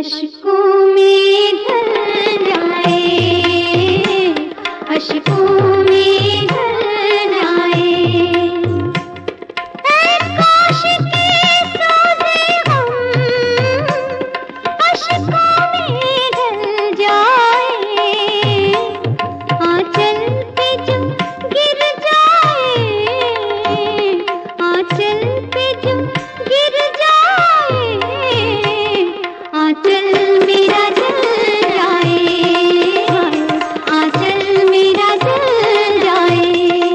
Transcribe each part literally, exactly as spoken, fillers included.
अश्कों में ढल जाए, अश्कों में ढल जाए। ऐ काश के सोते हम अश्कों में ढल जाए, आंचल पे जो गिर जाए, आंचल पे जो गिर जाए, आंचल मेरा जल जाए, आंचल मेरा जल जाए।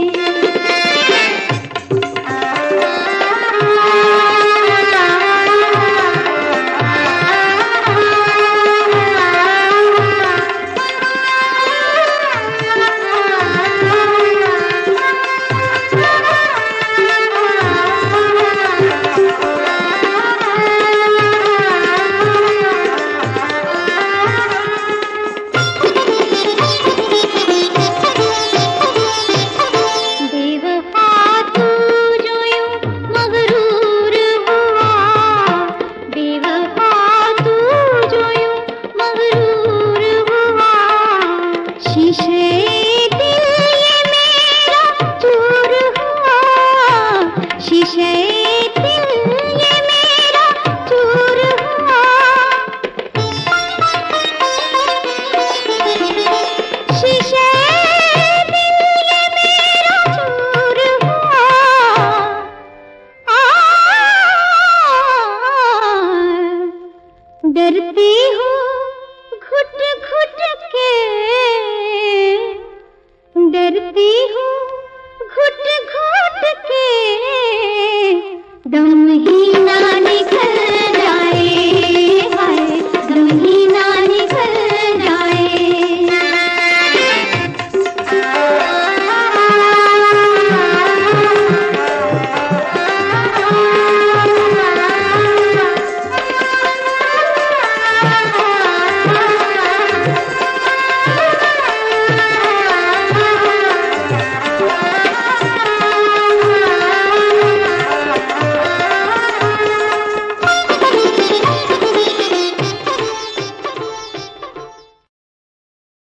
डरती हूँ घुट घुट के, डरती हूँ घुट घुट के, दम ही ना